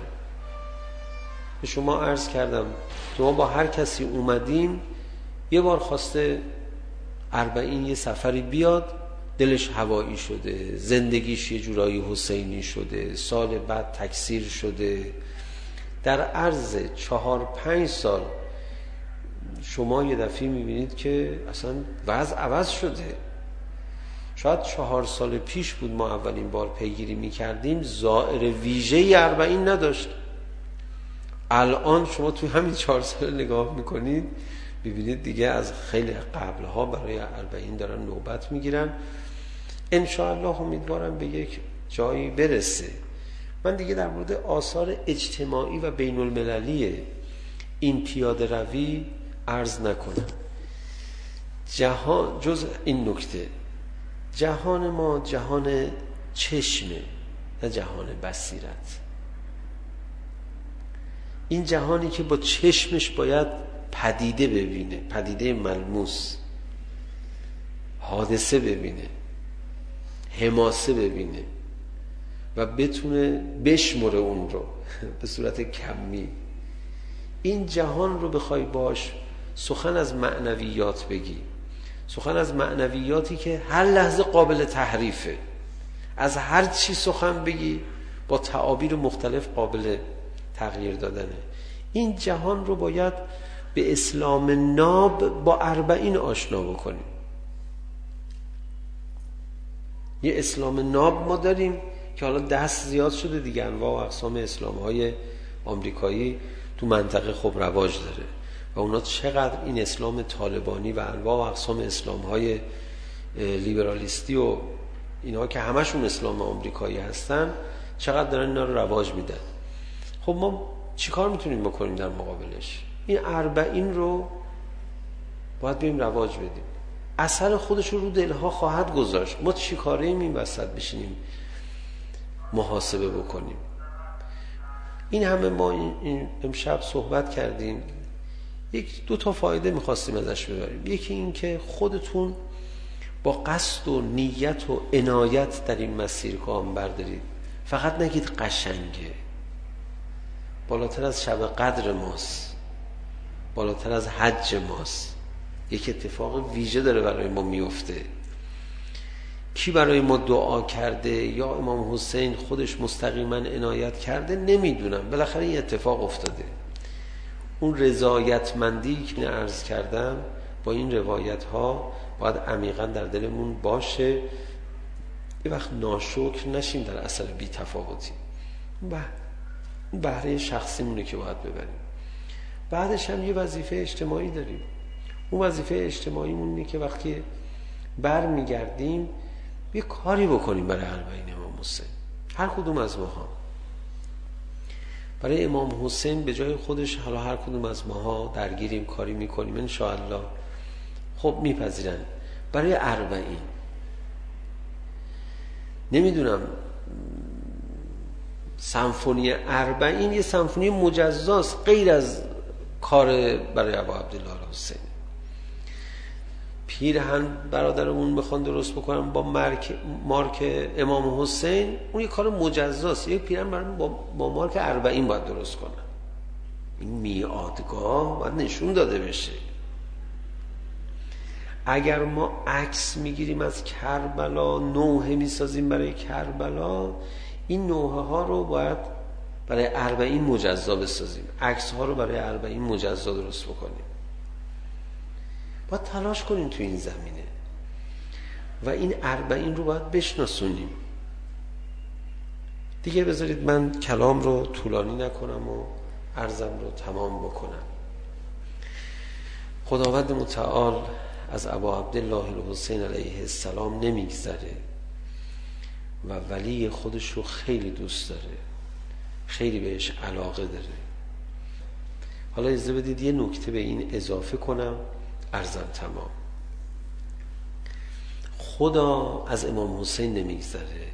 به شما عرض کردم که ما با هر کسی اومدیم یه بار خواسته اربعین یه سفری بیاد، دلش هوایی شده، زندگیش یه جورایی حسینی شده، سال بعد تکثیر شده. در عرض 4-5 سال شما یه دفعه میبینید که اصلا وضع عوض شده. شاید 4 سال پیش بود ما اولین بار پیگیری میکردیم، زائر ویژه‌ای اربعین نداشت. الان شما توی همین 4 سال نگاه میکنید ببینید دیگه از خیلی قبلها برای اربعین دارن نوبت میگیرن. انشاءالله امیدوارم به یک جایی برسه. من دیگه در مورد آثار اجتماعی و بین المللی این پیاده روی عرض نکنم. جهان جز این نکته، جهان ما جهان چشمه نه جهان بصیرت. این جهانی که با چشمش باید پدیده ببینه، پدیده ملموس، حادثه ببینه، حماسه ببینه و بتونه بشمره اون رو به صورت کمی. این جهان رو بخوای باش سخن از معنویات بگی، سخن از معنویاتی که هر لحظه قابل تحریفه، از هر چی سخن بگی با تعابیر مختلف قابل تغییر دادنه. این جهان رو باید به اسلام ناب با اربعین آشنا بکنیم. یه اسلام ناب ما داریم، که حالا دست زیاد شده دیگه، انواع و اقسام اسلام‌های آمریکایی تو منطقه خب رواج داره و اونا چقدر این اسلام طالبانی و انواع و اقسام اسلام‌های لیبرالیستی و اینا که همشون اسلام آمریکایی هستن چقدر دارن اینا رو رواج میدن. خب ما چیکار میتونیم بکنیم در مقابلش؟ این 40 رو باید بریم رواج بدیم، اثر خودش رو دلها خواهد گذاشت. ما چیکاره ایم این وسط بشینیم محاسبه بکنیم؟ این همه ما این امشب صحبت کردیم، یک دو تا فایده میخواستیم ازش ببریم. یکی این که خودتون با قصد و نیت و عنایت در این مسیر گام بردارید، فقط نگید قشنگه، بالاتر از شب قدر ماست، بالاتر از حج ماست، یک اتفاق ویژه داره برای ما میفته. کی برای ما دعا کرده یا امام حسین خودش مستقیما عنایت کرده نمیدونم، بالاخره این اتفاق افتاده. اون رضایتمندی که عرض کردم با این روایت ها باید عمیقا در دلمون باشه، یه وقت ناشکر نشیم در اثر بی تفاوتی. اون بهره شخصی مونه که باید ببریم. بعدش هم یه وظیفه اجتماعی داریم. اون وظیفه اجتماعی مونه که وقتی بر میگردیم یه کاری بکنیم برای 40 امام حسین. هر کدوم از ماها برای امام حسین به جای خودش، حالا هر کدوم از ماها درگیریم، کاری میکنیم ان شاء الله خب میپذیرن. برای 40 نمیدونم، سمفونی 40 یه سمفونی مجزاست غیر از کار برای ابا عبدالله الحسین. پیرهن برادرمون میخوان درست بکنن با مارک امام حسین، اون یه کار مجزاست. یک پیرهن با مارک 40 باید درست کنن. این میعادگاه باید نشون داده بشه. اگر ما عکس میگیریم از کربلا، نوحه میسازیم برای کربلا، این نوحه ها رو باید برای 40 مجزا بسازیم، عکس ها رو برای 40 مجزا درست بکنیم. باید تلاش کنیم تو این زمینه و این 40 رو باید بشناسونیم. دیگه بذارید من کلام رو طولانی نکنم و عرضم رو تمام بکنم. خداوند متعال از ابا عبدالله الحسین علیه السلام نمیگذره و ولی خودش رو خیلی دوست داره، خیلی بهش علاقه داره. حالا اجازه بدید یه نکته به این اضافه کنم، عرضم تمام. خدا از امام حسین نمیگذره،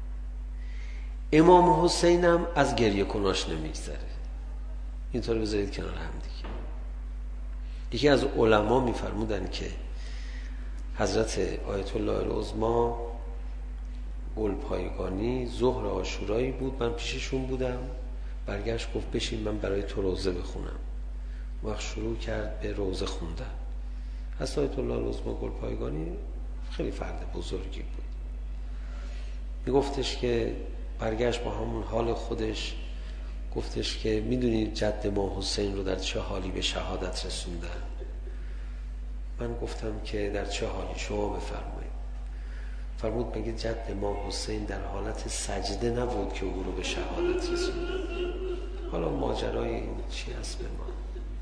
امام حسین هم از گریه کناش نمیگذره. اینطور بذارید کنار هم دیگه. یکی از علما میفرمودن که حضرت آیت الله العظما گلپایگانی ظهر عاشورایی بود، من پیششون بودم، برگشت گفت بشین من برای تو روزه بخونم. وقت شروع کرد به روزه خوندن. حضرت آیت الله العظما گلپایگانی خیلی فرد بزرگی بود. میگفتش که برگشت با همون حال خودش گفتش که میدونید جد ما حسین رو در چه حالی به شهادت رسوندن؟ من گفتم که در چه حالی؟ شما بفرمایید. فرمود مگه جد ما حسین در حالت سجده نبود که او رو به شهادت رسوندن؟ حالا ماجرای این چی هست به ما؟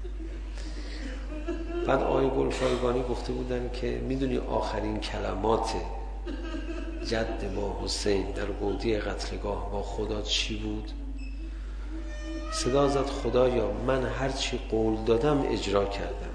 بعد آقای گلپایگانی گفته بودن که میدونی آخرین کلمات جد ما حسین در گودی قتلگاه با خدا چی بود؟ صدا زد خدایا من هرچی قول دادم اجرا کردم،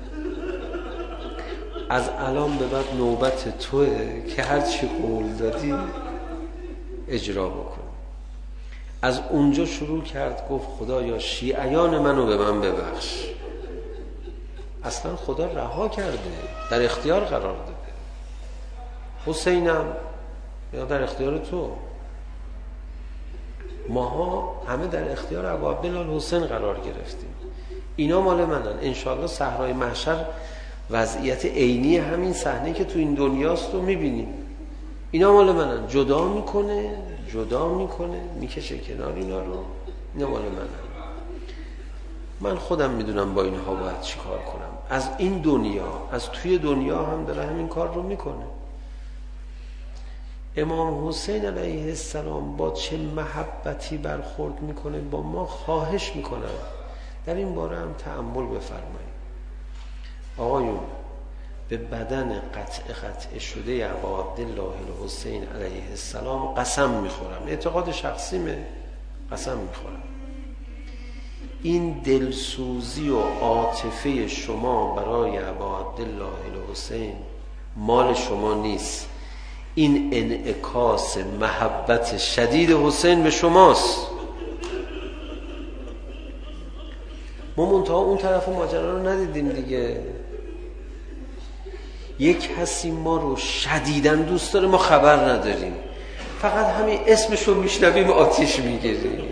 از الان به بعد نوبت توه که هرچی قول دادی اجرا بکن. از اونجا شروع کرد گفت خدایا شیعیان منو به من ببخش. اصلا خدا رها کرده، در اختیار قرار داده. حسینم یا در اختیار تو، ماها همه در اختیار ابو عبدالله الحسین قرار گرفتیم. اینا مال منن. انشاءالله صحرای محشر وضعیت عینی همین صحنه که تو این دنیاست رو میبینیم. اینا مال منن. جدا میکنه میکشه کنار اینا رو. اینا مال منن. من خودم میدونم با اینها باید چی کار کنم. از این دنیا، از توی دنیا هم داره همین کار رو میکنه. امام حسین علیه السلام با چه محبتی برخورد میکنه با ما. خواهش میکنم در این باره هم تأمل بفرمایید. آقایون، به بدن قطع شده ابا عبدالله الحسین علیه السلام قسم میخورم، اعتقاد شخصیمه، قسم میخورم این دلسوزی و عاطفه شما برای ابا عبدالله الحسین مال شما نیست، این انعکاس محبت شدید حسین به شماست. ما منتها اون طرف ماجرا رو ندیدیم دیگه. یک کسی ما رو شدیداً دوست داره، ما خبر نداریم، فقط همین اسمش رو میشنویم آتیش میگیریم.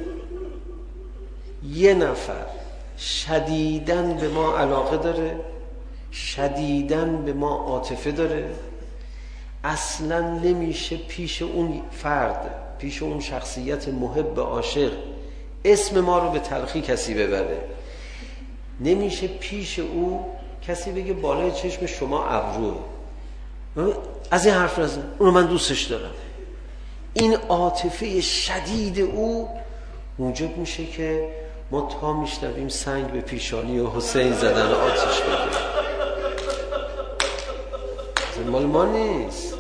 یه نفر شدیداً به ما علاقه داره، شدیداً به ما عاطفه داره، اصلا نمیشه پیش اون فرد، پیش اون شخصیت محب عاشق اسم ما رو به تلخی کسی ببره. نمیشه پیش او کسی بگه بالای چشم شما ابروه، از این حرف نزن، اونو من دوستش دارم. این عاطفه شدید او موجب میشه که ما تا میشنویم سنگ به پیشانی حسین زدن آتش بگیره. مال ما نیست.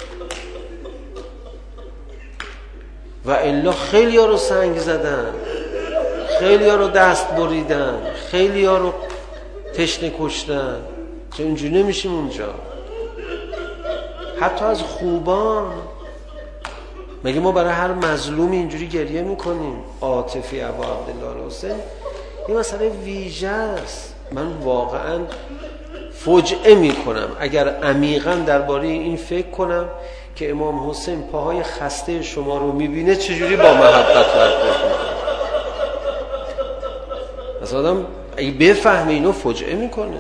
و الا خیلی ها رو سنگ زدن، خیلی ها رو دست بریدن، خیلی ها رو تشنه کشتن. چه اینجوری نمیشیم اونجا؟ حتی از خوبان. مگه ما برای هر مظلومی اینجوری گریه میکنیم؟ عاطفی ابا عبدالله الحسین یه مسئله ویژه است. من واقعا فجعه میکنم اگر عمیقا درباره این فکر کنم که امام حسین پاهای خسته شما رو میبینه چجوری با محبت برخورد میکنه. از آدم اگه بفهمه اینو فجعه میکنه.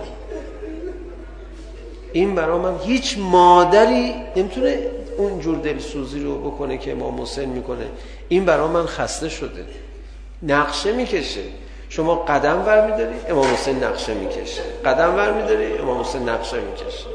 این برای من هیچ مادری نمیتونه اونجور دلسوزی رو بکنه که امام حسین میکنه. این برای من خسته شده، نقشه میکشه. شما قدم ور میداری، امام حسین نقشه میکشه، قدم ور میداری، امام حسین نقشه میکشه.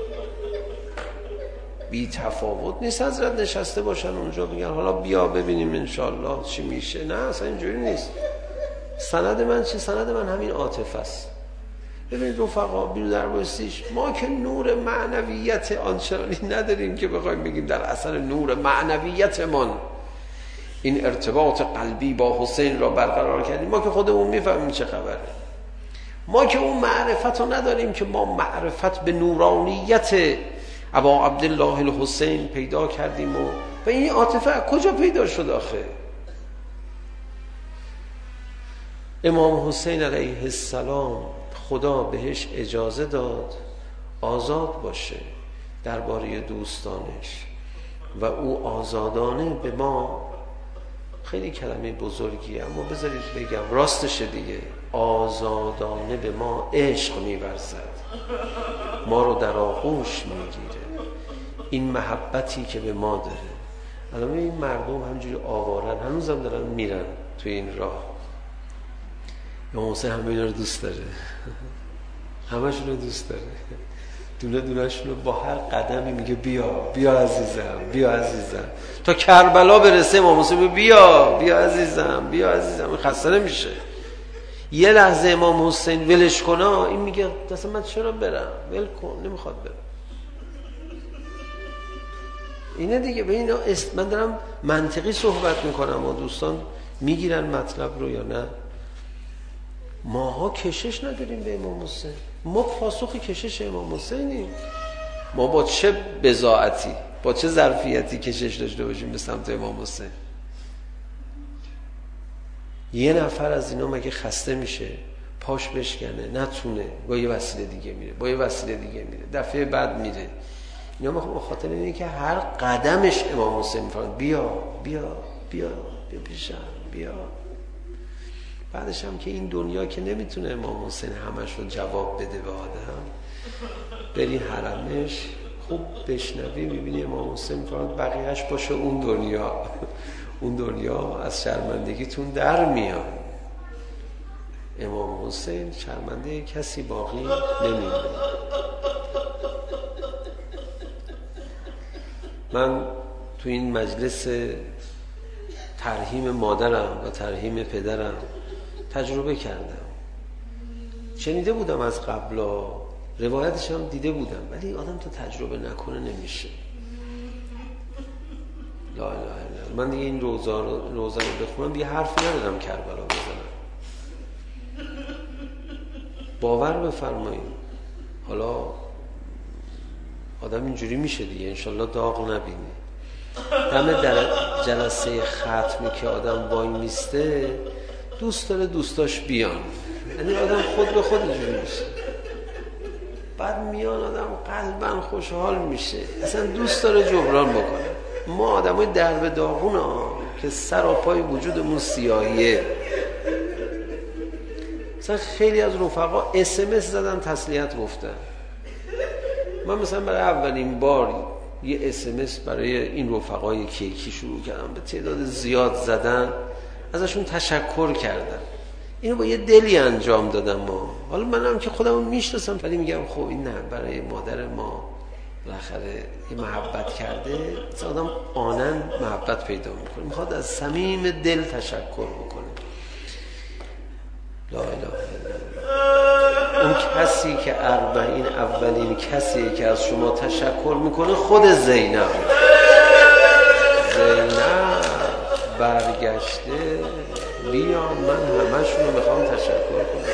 بی تفاوت نیست حضرت نشسته باشن اونجا بگن حالا بیا ببینیم انشاءالله چی میشه. نه، اصلا اینجوری نیست. سند من چه؟ سند من همین عاطفه است. ببینید رفقا، بیرو در بایستیش، ما که نور معنویت آنچنانی نداریم که بخوایم بگیم در اثر نور معنویتمان این ارتباط قلبی با حسین را برقرار کردیم. ما که خودمون میفهمیم چه خبره. ما که اون معرفت رو نداریم که ما معرفت به نورانیت ابا عبدالله الحسین پیدا کردیم و این عاطفه کجا پیدا شد آخه؟ امام حسین علیه السلام خدا بهش اجازه داد آزاد باشه درباره دوستانش و او آزادانه به ما، خیلی کلمه بزرگیه اما بذارید بگم راستشه دیگه، آزادانه به ما عشق می‌ورزد، ما رو در آغوش میگیره. این محبتی که به ما داره. الان این مردم همجوری آوارن، هنوزم دارن میرن توی این راه. امام حسین همه اینا رو دوست داره، همشون رو دوست داره، دونه دونهشون رو با هر قدمی میگه بیا بیا عزیزم، بیا عزیزم، تا کربلا برسه امام حسین بیا بیا عزیزم، بیا عزیزم. خسته نمیشه. یه لحظه امام حسین ولش کنه، این میگه اصلا من چرا برم، ول کن، نمیخواد برم. اینه دیگه. به اینا من دارم منطقی صحبت میکنم و دوستان میگیرن مطلب رو یا نه. ماها کشش نداریم به امام حسین، ما پاسخ کشش امام حسینیم. ما با چه بضاعتی، با چه ظرفیتی کشش داشته باشیم به سمت امام حسین؟ یه نفر از اینا مگه خسته میشه پاش بشکنه نتونه، با یه وسیله دیگه میره، با یه وسیله دیگه میره، دفعه بعد میره. اینا به خاطر اینه که هر قدمش امام حسین میفرماد بیا بیا بیا بیا پیشم بیا. بعدش هم که این دنیا که نمیتونه امام حسین همش رو جواب بده به آدم، بری حرمش خوب بشنوی میبینی امام حسین میفرماد بقیهش باشه اون دنیا، اون دنیا از شرمندگیتون در میاد. امام حسین شرمنده کسی باقی نمیمونه. من تو این مجلس ترحیم مادرم و ترحیم پدرم تجربه کردم. شنیده بودم از قبلا، روایتش هم دیده بودم، ولی آدم تا تجربه نکنه نمیشه. لا اله الا الله. من دیگه این روزه رو بخونم دیگه حرفی ندارم کربلا بزنم. باور بفرمایید. حالا آدم اینجوری میشه دیگه، انشالله داغ نبینه. همه در جلسه ختمی که آدم وای میسته دوست داره دوستاش بیان، یعنی آدم خود به خود اینجوری میشه. بعد میان آدم قلباً خوشحال میشه، اصلا دوست داره جبران بکنه. ما آدمای درب داغون ها که سر و پای وجودمون سیاهیه. مثلا خیلی از رفقا SMS زدن تسلیت گفتن. من مثلا برای اولین بار یه SMS برای این رفقای کیکی شروع کردم، به تعداد زیاد زدن، ازشون تشکر کردم. اینو با یه دلی انجام دادم. ما حالا منم که خودمو میشناسم، ولی میگم خب این نه، برای مادر ما بالاخره این محبت کرده، آدم آنن محبت پیدا میکنه، میخواد از صمیم دل تشکر بکنه. لا اله الا الله. اون کسی که اربعین اولین کسیه که از شما تشکر میکنه خود زینب برگشته، بیان من همشون رو میخوام تشکر کنم.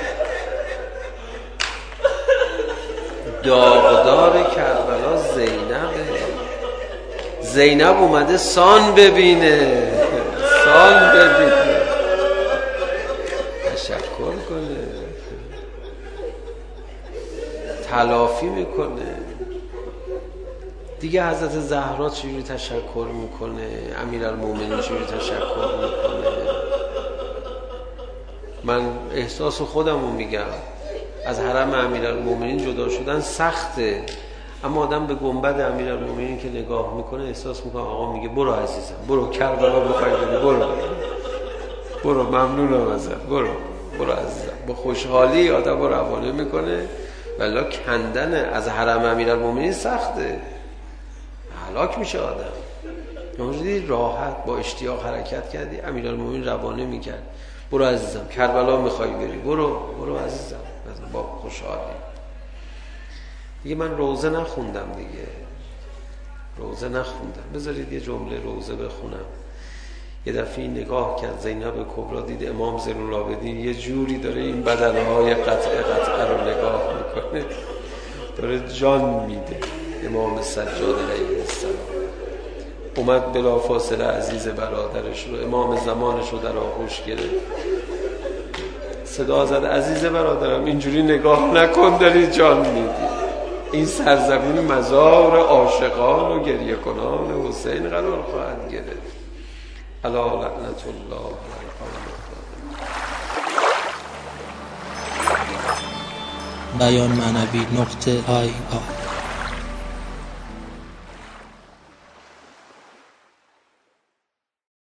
داغدار کربلا زینب اومده سان ببینه، تشکر کنه، تلافی میکنه دیگه. حضرت زهرا چجوری تشکر میکنه، امیرالمومنین چجوری تشکر میکنه. من احساس خودم رو میگم، از حرم امیرالمومنین جدا شدن سخته، اما آدم به گنبد امیرالمومنین که نگاه میکنه احساس میکنه آقا میگه برو عزیزم، برو کربلا بخوای بری، برو ممنونم ازت، برو عزیزم. با خوشحالی آدم رو روانه میکنه. ولی کندن از حرم امیرالمومنین سخته، هلاک میشه آدم. اونجوری راحت با اشتیاق حرکت کردی، امیرالمومنین روانه میکرد، برو عزیزم کربلا میخوای بری، برو عزیزم، با خوشحالی. دیگه من روزه نخوندم بذارید یه جمله روزه بخونم. یه دفعه نگاه کرد زینب کبرا، دید امام زین العابدین یه جوری داره این بدنهای قطعه رو نگاه میکنه، داره جان میده. امام سجاد علیه السلام اومد بلافاصله عزیز برادرش رو، امام زمانش رو در آغوش گرفت، صدا زد عزیز برادرم اینجوری نگاه نکن، داری جان میدی. این سرزمین مزار عاشقان و گریه کنان حسین قرار خواهد گرفت. الا لعنت الله علی الظالمین. بیان معنوی .ir